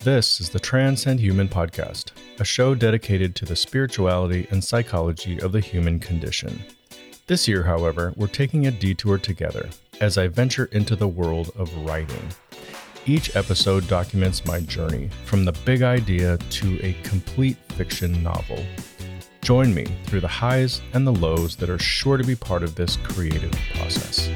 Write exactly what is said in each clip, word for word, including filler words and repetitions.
This is the Transcend Human podcast, a show dedicated to the spirituality and psychology of the human condition. This year, however, we're taking a detour together as I venture into the world of writing. Each episode documents my journey from the big idea to a complete fiction novel. Join me through the highs and the lows that are sure to be part of this creative process.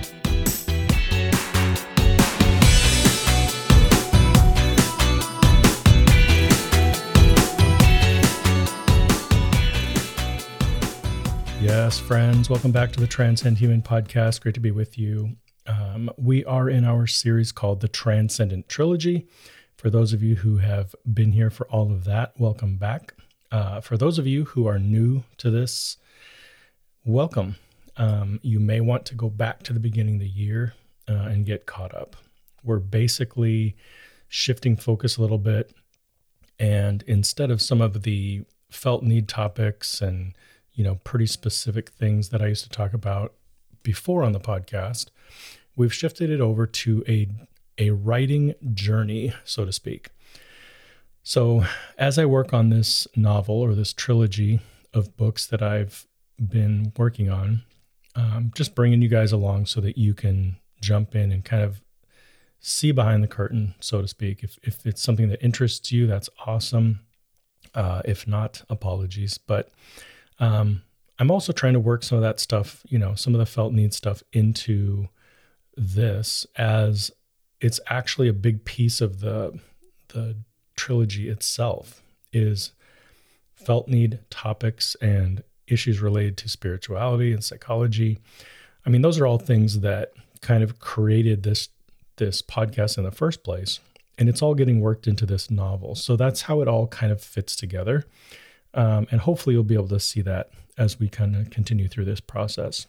Yes, friends, welcome back to the Transcend Human podcast. Great to be with you. Um, we are in our series called The Transcendent Trilogy. For those of you who have been here for all of that, welcome back. Uh, for those of you who are new to this, welcome. Um, you may want to go back to the beginning of the year uh, and get caught up. We're basically shifting focus a little bit, and instead of some of the felt need topics and you know, pretty specific things that I used to talk about before on the podcast, we've shifted it over to a, a writing journey, so to speak. So as I work on this novel or this trilogy of books that I've been working on, um, just bringing you guys along so that you can jump in and kind of see behind the curtain, so to speak. If, if it's something that interests you, that's awesome. Uh, if not, apologies. But Um, I'm also trying to work some of that stuff, you know, some of the felt need stuff into this, as it's actually a big piece of the, the trilogy itself is felt need topics and issues related to spirituality and psychology. I mean, those are all things that kind of created this, this podcast in the first place, and it's all getting worked into this novel. So that's how it all kind of fits together. Um, and hopefully you'll be able to see that as we kind of continue through this process.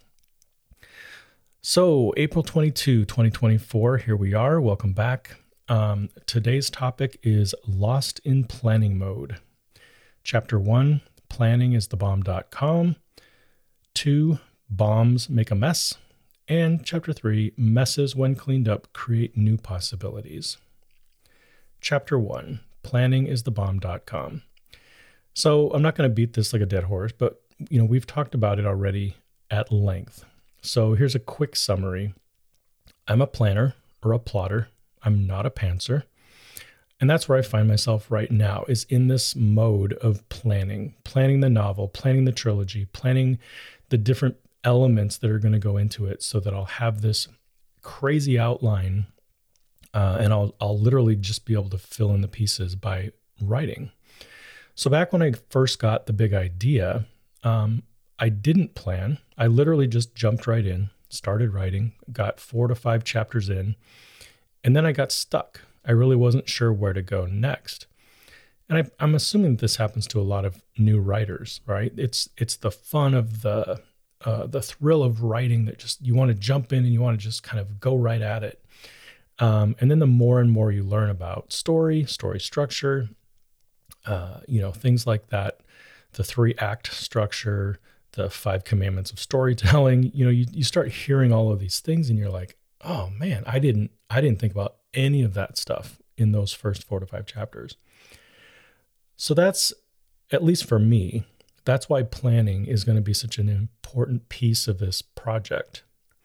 So April twenty-second, twenty twenty-four, here we are. Welcome back. Um, today's topic is Lost in Planning Mode. Chapter one, Planning is the bomb dot com. Two, Bombs Make a Mess. And chapter three, Messes when cleaned up create new possibilities. Chapter one, Planning is the bomb dot com. So I'm not going to beat this like a dead horse, but you know, we've talked about it already at length. So here's a quick summary. I'm a planner or a plotter. I'm not a pantser. And that's where I find myself right now, is in this mode of planning, planning the novel, planning the trilogy, planning the different elements that are going to go into it so that I'll have this crazy outline uh, and I'll, I'll literally just be able to fill in the pieces by writing. So back when I first got the big idea, um, I didn't plan. I literally just jumped right in, started writing, got four to five chapters in, and then I got stuck. I really wasn't sure where to go next. And I, I'm assuming this happens to a lot of new writers, right? It's it's the fun of the uh, the thrill of writing that just you want to jump in and you want to just kind of go right at it. Um, and then the more and more you learn about story, story structure, Uh, you know, things like that, the three act structure, the five commandments of storytelling, you know, you, you start hearing all of these things and you're like, oh man, I didn't, I didn't think about any of that stuff in those first four to five chapters. So that's, at least for me, that's why planning is going to be such an important piece of this project.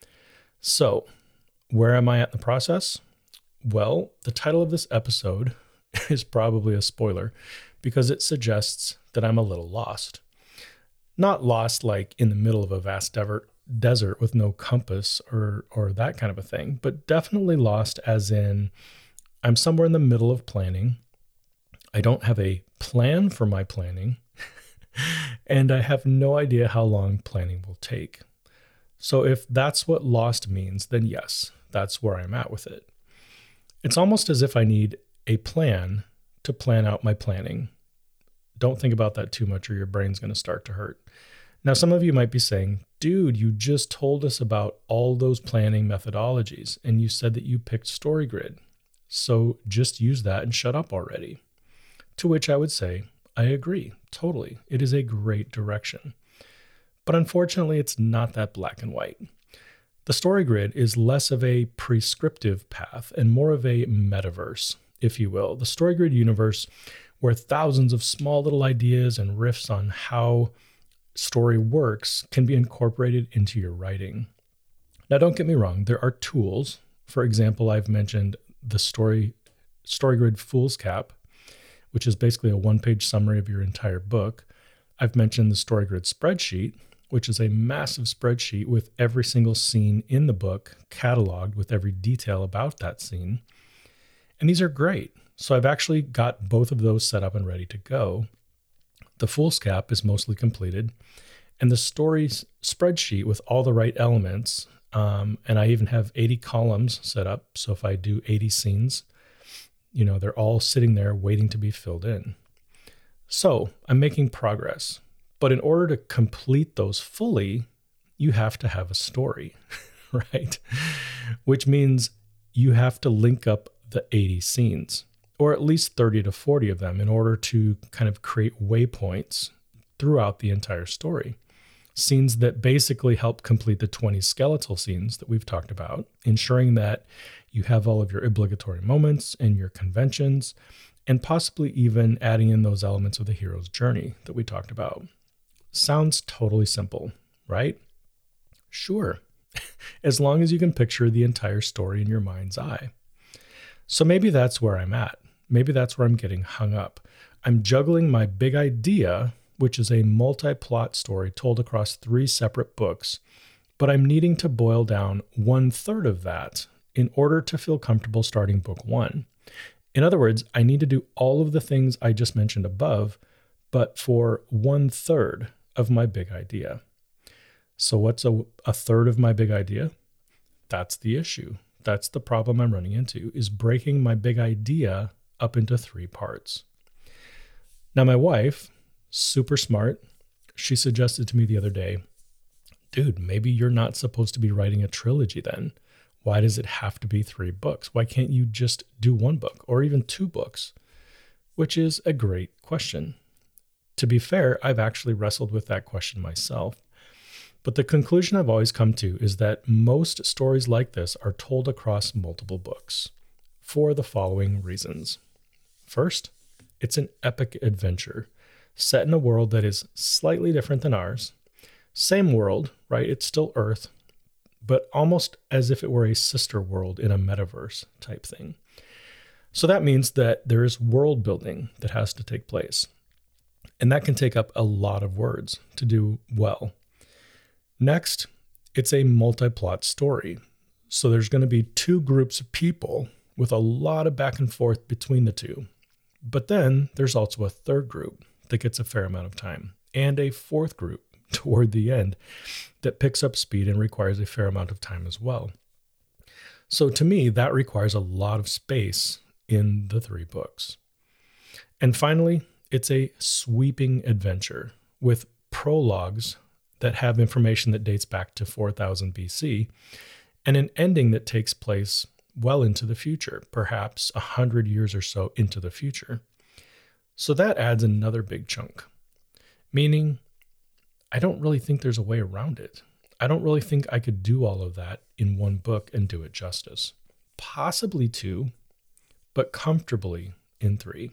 So where am I at in the process? Well, the title of this episode is probably a spoiler because it suggests that I'm a little lost. Not lost like in the middle of a vast desert, desert with no compass or or that kind of a thing, but definitely lost as in I'm somewhere in the middle of planning. I don't have a plan for my planning, and I have no idea how long planning will take. So if that's what lost means, then yes, that's where I'm at with it. It's almost as if I need a plan to plan out my planning. Don't think about that too much or your brain's going to start to hurt. Now, some of you might be saying, dude, you just told us about all those planning methodologies and you said that you picked StoryGrid. So just use that and shut up already. To which I would say, I agree, totally. It is a great direction. But unfortunately, it's not that black and white. The StoryGrid is less of a prescriptive path and more of a metaverse. if you will, the StoryGrid universe, where thousands of small little ideas and riffs on how story works can be incorporated into your writing. Now, don't get me wrong, there are tools. For example, I've mentioned the story StoryGrid Foolscap, which is basically a one-page summary of your entire book. I've mentioned the StoryGrid Spreadsheet, which is a massive spreadsheet with every single scene in the book cataloged with every detail about that scene. And these are great. So I've actually got both of those set up and ready to go. The Foolscap is mostly completed, and the stories spreadsheet with all the right elements, um, and I even have eighty columns set up. So if I do eighty scenes, you know, they're all sitting there waiting to be filled in. So I'm making progress, but in order to complete those fully, you have to have a story, right? Which means you have to link up the eighty scenes, or at least thirty to forty of them, in order to kind of create waypoints throughout the entire story. Scenes that basically help complete the twenty skeletal scenes that we've talked about, ensuring that you have all of your obligatory moments and your conventions, and possibly even adding in those elements of the hero's journey that we talked about. Sounds totally simple, right? Sure, as long as you can picture the entire story in your mind's eye. So maybe that's where I'm at. Maybe that's where I'm getting hung up. I'm juggling my big idea, which is a multi-plot story told across three separate books, but I'm needing to boil down one third of that in order to feel comfortable starting book one. In other words, I need to do all of the things I just mentioned above, but for one third of my big idea. So what's a, a third of my big idea? That's the issue. That's the problem I'm running into, is breaking my big idea up into three parts. Now, my wife, super smart, she suggested to me the other day, dude, maybe you're not supposed to be writing a trilogy then. Why does it have to be three books? Why can't you just do one book or even two books? Which is a great question. To be fair, I've actually wrestled with that question myself. But the conclusion I've always come to is that most stories like this are told across multiple books for the following reasons. First, it's an epic adventure set in a world that is slightly different than ours. Same world, right? It's still Earth, but almost as if it were a sister world in a metaverse type thing. So that means that there is world building that has to take place. And that can take up a lot of words to do well. Next, it's a multi-plot story. So there's going to be two groups of people with a lot of back and forth between the two. But then there's also a third group that gets a fair amount of time, and a fourth group toward the end that picks up speed and requires a fair amount of time as well. So to me, that requires a lot of space in the three books. And finally, it's a sweeping adventure with prologues that have information that dates back to four thousand B C and an ending that takes place well into the future, perhaps one hundred years or so into the future. So that adds another big chunk, meaning I don't really think there's a way around it. I don't really think I could do all of that in one book and do it justice. Possibly two, but comfortably in three.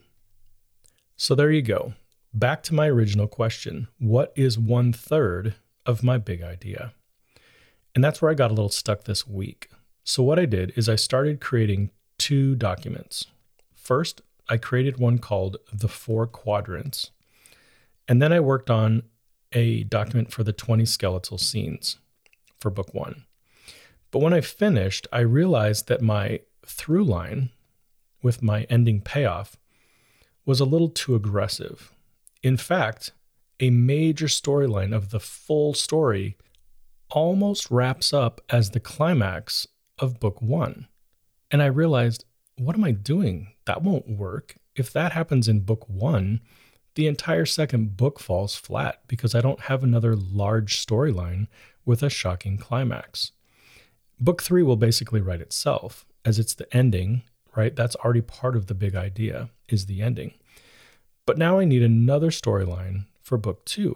So there you go. Back to my original question. What is one third of my big idea? And that's where I got a little stuck this week. So what I did is I started creating two documents. First, I created one called The Four Quadrants. And then I worked on a document for the twenty skeletal scenes for book one. But when I finished, I realized that my through line with my ending payoff was a little too aggressive. In fact, a major storyline of the full story almost wraps up as the climax of book one. And I realized, what am I doing? That won't work. If that happens in book one, the entire second book falls flat because I don't have another large storyline with a shocking climax. Book three will basically write itself, as it's the ending, right? That's already part of the big idea, is the ending. But now I need another storyline for book two,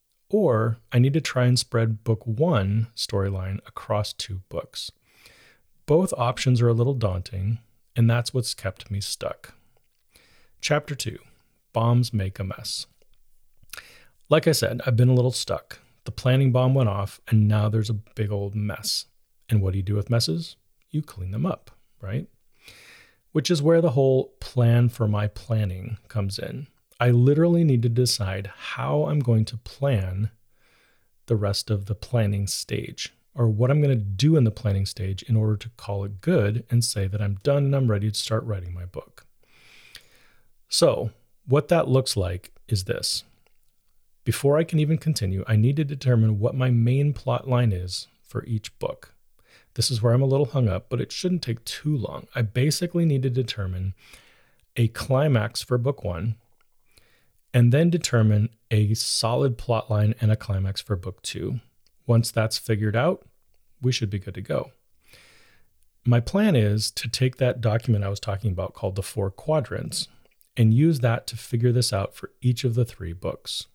or I need to try and spread book one storyline across two books. Both options are a little daunting, and that's what's kept me stuck. Chapter two, bombs make a mess. Like I said, I've been a little stuck. The planning bomb went off, and now there's a big old mess. And what do you do with messes? You clean them up, right? Which is where the whole plan for my planning comes in. I literally need to decide how I'm going to plan the rest of the planning stage, or what I'm going to do in the planning stage in order to call it good and say that I'm done and I'm ready to start writing my book. So what that looks like is this. Before I can even continue, I need to determine what my main plot line is for each book. This is where I'm a little hung up, but it shouldn't take too long. I basically need to determine a climax for book one, and then determine a solid plot line and a climax for book two. Once that's figured out, we should be good to go. My plan is to take that document I was talking about called the Four Quadrants and use that to figure this out for each of the three books.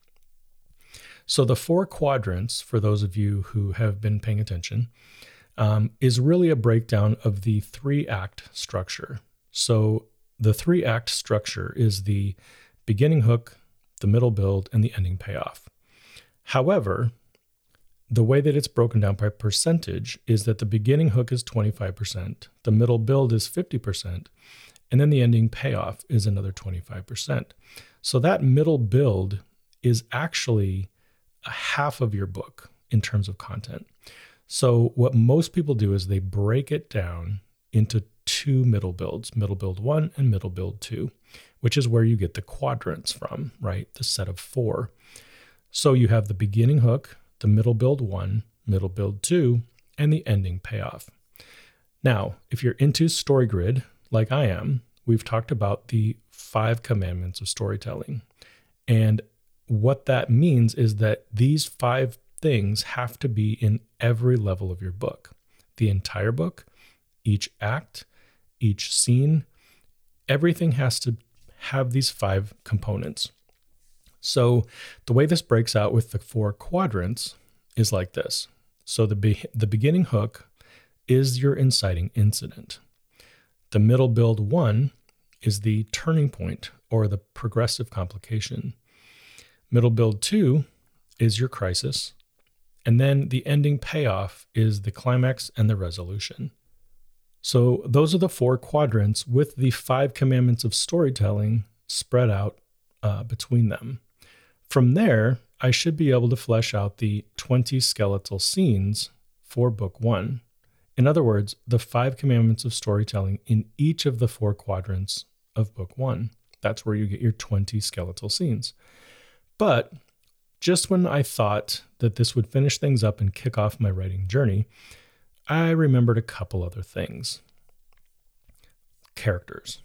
So the Four Quadrants, for those of you who have been paying attention, um, is really a breakdown of the three-act structure. So the three-act structure is the beginning hook, the middle build, and the ending payoff. However, the way that it's broken down by percentage is that the beginning hook is twenty-five percent, the middle build is fifty percent, and then the ending payoff is another twenty-five percent. So that middle build is actually a half of your book in terms of content. So what most people do is they break it down into two middle builds, middle build one and middle build two, which is where you get the quadrants from, right? The set of four. So you have the beginning hook, the middle build one, middle build two, and the ending payoff. Now, if you're into StoryGrid, like I am, we've talked about the five commandments of storytelling. And what that means is that these five things have to be in every level of your book. The entire book, each act, each scene, everything has to have these five components. So the way this breaks out with the four quadrants is like this. So the be- the beginning hook is your inciting incident. The middle build one is the turning point or the progressive complication. Middle build two is your crisis. And then the ending payoff is the climax and the resolution. So those are the four quadrants with the five commandments of storytelling spread out uh, between them. From there, I should be able to flesh out the twenty skeletal scenes for book one. In other words, the five commandments of storytelling in each of the four quadrants of book one. That's where you get your twenty skeletal scenes. But just when I thought that this would finish things up and kick off my writing journey, I remembered a couple other things. Characters.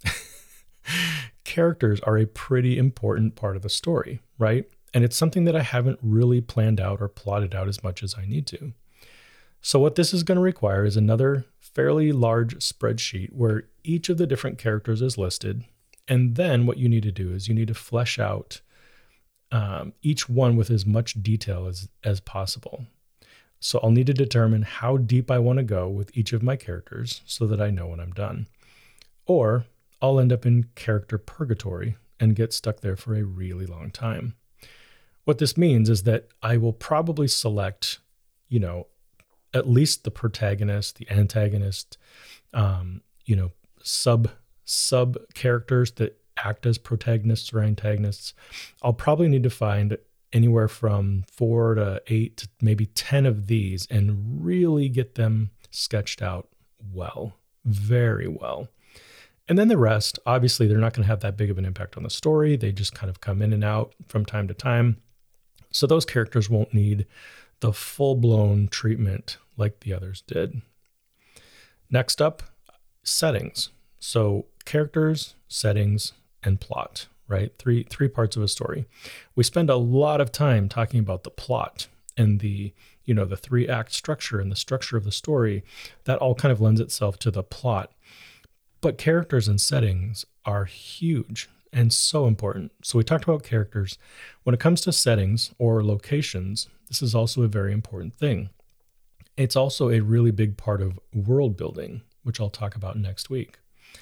Characters are a pretty important part of the story, right? And it's something that I haven't really planned out or plotted out as much as I need to. So what this is going to require is another fairly large spreadsheet where each of the different characters is listed. And then what you need to do is you need to flesh out um, each one with as much detail as, as possible. So I'll need to determine how deep I want to go with each of my characters so that I know when I'm done. Or I'll end up in character purgatory and get stuck there for a really long time. What this means is that I will probably select, you know, at least the protagonist, the antagonist, um, you know, sub sub characters that act as protagonists or antagonists. I'll probably need to find anywhere from four to eight to maybe ten of these and really get them sketched out well, very well. And then the rest, obviously, they're not going to have that big of an impact on the story. They just kind of come in and out from time to time. So those characters won't need the full-blown treatment like the others did. Next up, settings. So characters, settings, and plot, right? Three, three parts of a story. We spend a lot of time talking about the plot and the, you know, the three-act structure and the structure of the story. That all kind of lends itself to the plot. But characters and settings are huge and so important. So we talked about characters. When it comes to settings or locations, this is also a very important thing. It's also a really big part of world building, which I'll talk about next week.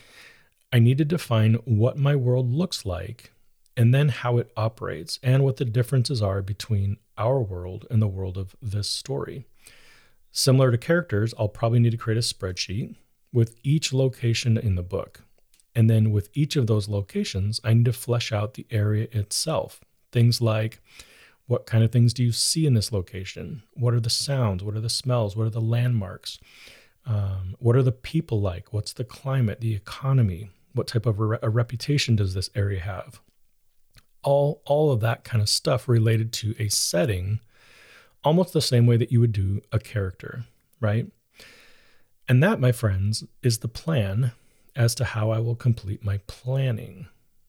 I need to define what my world looks like and then how it operates and what the differences are between our world and the world of this story. Similar to characters, I'll probably need to create a spreadsheet with each location in the book. And then with each of those locations, I need to flesh out the area itself. Things like, what kind of things do you see in this location? What are the sounds? What are the smells? What are the landmarks? Um, what are the people like? What's the climate, the economy? What type of re- a reputation does this area have? All, all of that kind of stuff related to a setting, almost the same way that you would do a character, right? And that, my friends, is the plan as to how I will complete my planning.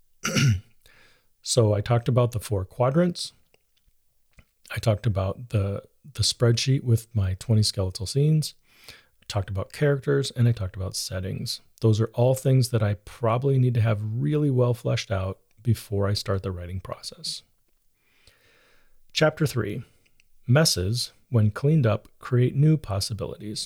So I talked about the four quadrants. I talked about the, the spreadsheet with my twenty skeletal scenes. I talked about characters, and I talked about settings. Those are all things that I probably need to have really well fleshed out before I start the writing process. Chapter three, messes, when cleaned up, create new possibilities.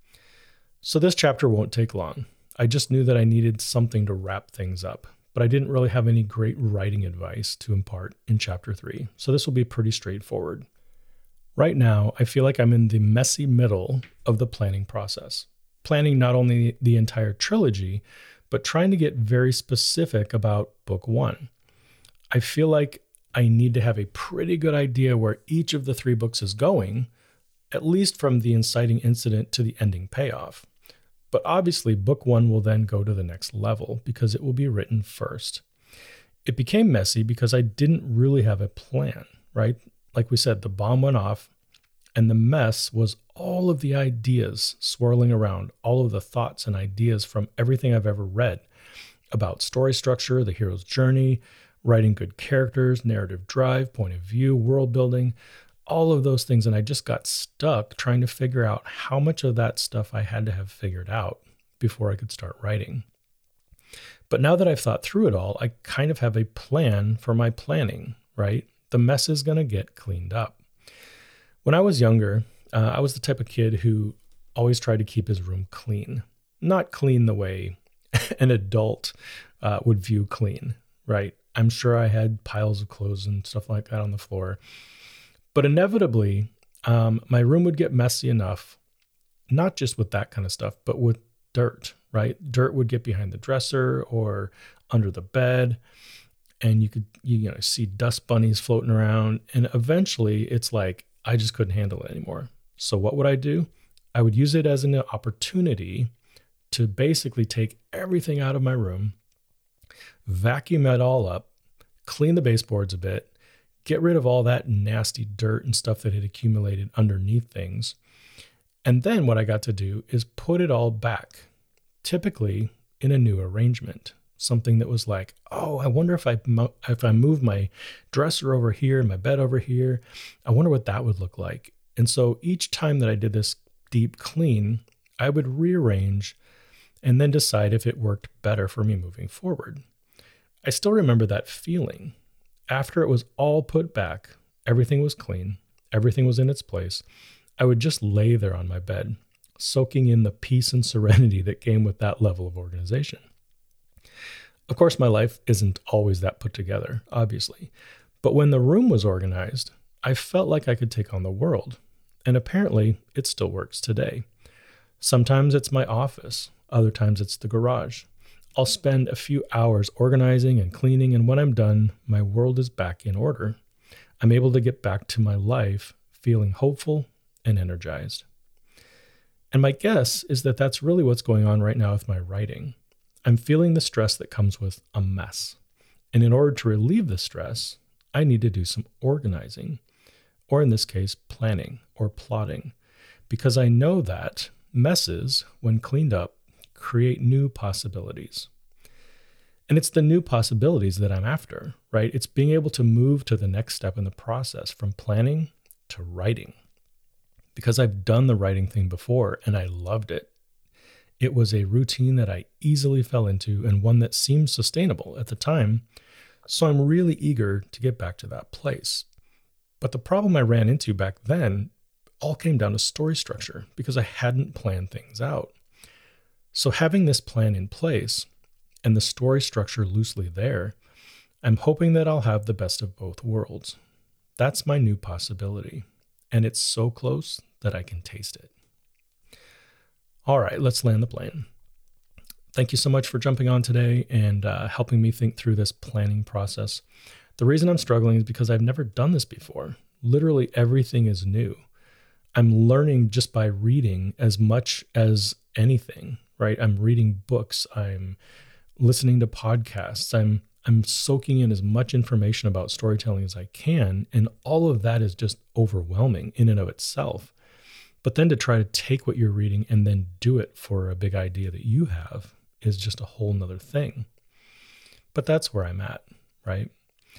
So this chapter won't take long. I just knew that I needed something to wrap things up, but I didn't really have any great writing advice to impart in chapter three. So this will be pretty straightforward. Right now, I feel like I'm in the messy middle of the planning process. Planning not only the entire trilogy, but trying to get very specific about book one. I feel like I need to have a pretty good idea where each of the three books is going, at least from the inciting incident to the ending payoff. But obviously, book one will then go to the next level because it will be written first. It became messy because I didn't really have a plan, right? Like we said, the bomb went off, and the mess was all of the ideas swirling around, all of the thoughts and ideas from everything I've ever read about story structure, the hero's journey, writing good characters, narrative drive, point of view, world building, all of those things. And I just got stuck trying to figure out how much of that stuff I had to have figured out before I could start writing. But now that I've thought through it all, I kind of have a plan for my planning, right? The mess is going to get cleaned up. When I was younger, uh, I was the type of kid who always tried to keep his room clean. Not clean the way an adult uh, would view clean, right? I'm sure I had piles of clothes and stuff like that on the floor. But inevitably, um, my room would get messy enough, not just with that kind of stuff, but with dirt, right? Dirt would get behind the dresser or under the bed, and you could you know see dust bunnies floating around. And eventually, it's like I just couldn't handle it anymore. So what would I do? I would use it as an opportunity to basically take everything out of my room, vacuum it all up, clean the baseboards a bit, get rid of all that nasty dirt and stuff that had accumulated underneath things. And then what I got to do is put it all back, typically in a new arrangement. Something that was like, oh, I wonder if I mo- if I move my dresser over here and my bed over here, I wonder what that would look like. And so each time that I did this deep clean, I would rearrange and then decide if it worked better for me moving forward. I still remember that feeling. After it was all put back, everything was clean, everything was in its place, I would just lay there on my bed, soaking in the peace and serenity that came with that level of organization. Of course, my life isn't always that put together, obviously, but when the room was organized, I felt like I could take on the world, and apparently it still works today. Sometimes it's my office, other times it's the garage. I'll spend a few hours organizing and cleaning, and when I'm done, my world is back in order. I'm able to get back to my life feeling hopeful and energized. And my guess is that that's really what's going on right now with my writing. I'm feeling the stress that comes with a mess. And in order to relieve the stress, I need to do some organizing, or in this case, planning or plotting, because I know that messes, when cleaned up, create new possibilities. And it's the new possibilities that I'm after, right? It's being able to move to the next step in the process from planning to writing. Because I've done the writing thing before and I loved it. It was a routine that I easily fell into and one that seemed sustainable at the time. So I'm really eager to get back to that place. But the problem I ran into back then all came down to story structure because I hadn't planned things out. So having this plan in place, and the story structure loosely there, I'm hoping that I'll have the best of both worlds. That's my new possibility, and it's so close that I can taste it. All right, let's land the plane. Thank you so much for jumping on today and uh, helping me think through this planning process. The reason I'm struggling is because I've never done this before. Literally everything is new. I'm learning just by reading as much as anything, right? I'm reading books. I'm listening to podcasts. I'm I'm soaking in as much information about storytelling as I can. And all of that is just overwhelming in and of itself. But then to try to take what you're reading and then do it for a big idea that you have is just a whole nother thing. But that's where I'm at, right?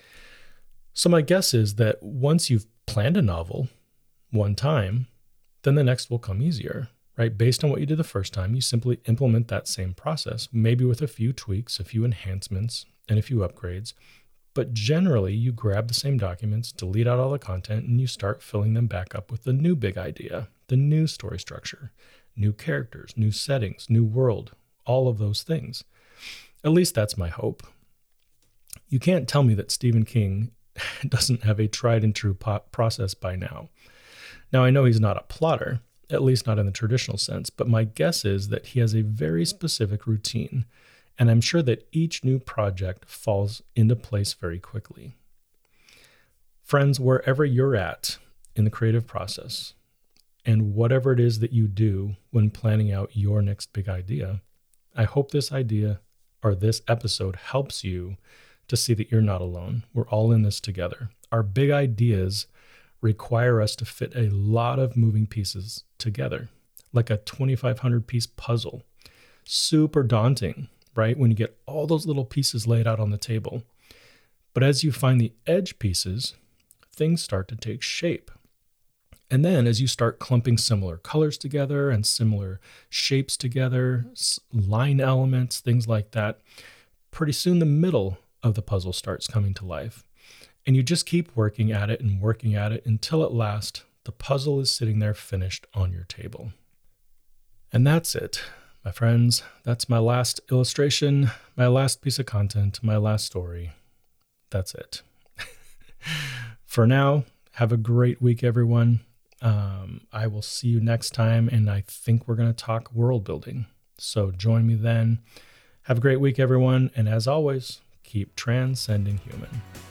So my guess is that once you've planned a novel one time, then the next will come easier, right? Based on what you did the first time, you simply implement that same process, maybe with a few tweaks, a few enhancements, and a few upgrades. But generally, you grab the same documents, delete out all the content, and you start filling them back up with the new big idea, the new story structure, new characters, new settings, new world, all of those things. At least that's my hope. You can't tell me that Stephen King doesn't have a tried and true po- process by now. Now, I know he's not a plotter, at least not in the traditional sense, but my guess is that he has a very specific routine, and I'm sure that each new project falls into place very quickly. Friends, wherever you're at in the creative process, and whatever it is that you do when planning out your next big idea, I hope this idea or this episode helps you to see that you're not alone. We're all in this together. Our big ideas require us to fit a lot of moving pieces together, like a twenty-five hundred piece puzzle. Super daunting, right? When you get all those little pieces laid out on the table. But as you find the edge pieces, things start to take shape. And then as you start clumping similar colors together and similar shapes together, line elements, things like that, pretty soon the middle of the puzzle starts coming to life. And you just keep working at it and working at it until at last the puzzle is sitting there finished on your table. And that's it, my friends. That's my last illustration, my last piece of content, my last story. That's it. For now, have a great week, everyone. Um, I will see you next time, and I think we're going to talk world building. So join me then. Have a great week, everyone. And as always, keep transcending human.